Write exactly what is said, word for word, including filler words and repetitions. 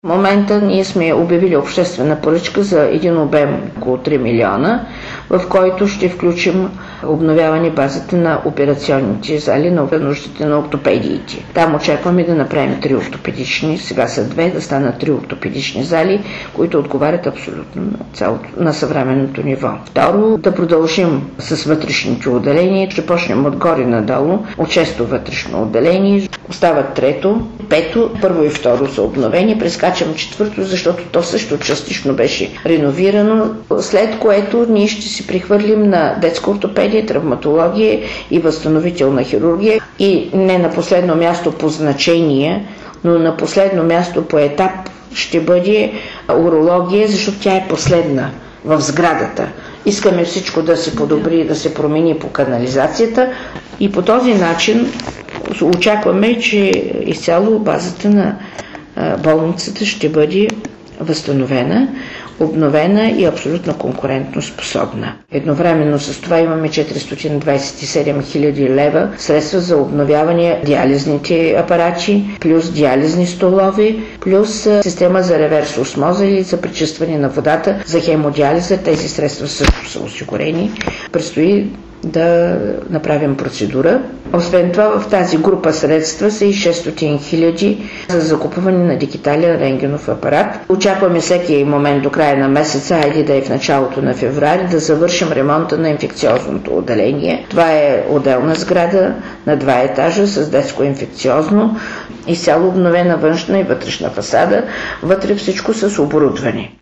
В момента ние сме обявили обществена поръчка за един обем около три милиона, в който ще включим обновяване базата на операционните зали на нуждите на ортопедиите. Там очакваме да направим три ортопедични, сега са две, да станат три ортопедични зали, които отговарят абсолютно на, цялото, на съвременното ниво. Второ, да продължим с вътрешните отделения, ще почнем отгоре надолу, от шесто вътрешно отделение, остават трето, пето, първо и второ са обновени, прескачам четвърто, защото то също частично беше реновирано, след което ние ще си прихвърлим на детска ортопедия, травматология и възстановителна хирургия и не на последно място по значение, но на последно място по етап ще бъде урология, защото тя е последна в сградата. Искаме всичко да се подобри, да се промени по канализацията и по този начин очакваме, че изцяло базата на болницата ще бъде възстановена, обновена и абсолютно конкурентно способна. Едновременно с това имаме четиристотин двадесет и седем хиляди лева средства за обновяване диализните апарати, плюс диализни столове, плюс система за реверс осмоза или за пречистване на водата за хемодиализа. Тези средства също са осигурени. Предстои да направим процедура. Освен това, в тази група средства са и шестстотин хиляди за закупуване на дигитален рентгенов апарат. Очакваме всеки момент до края на месеца, айде да е в началото на февруари, да завършим ремонта на инфекциозното отделение. Това е отделна сграда на два етажа с детско инфекциозно, изцяло обновена външна и вътрешна фасада, вътре всичко с оборудване.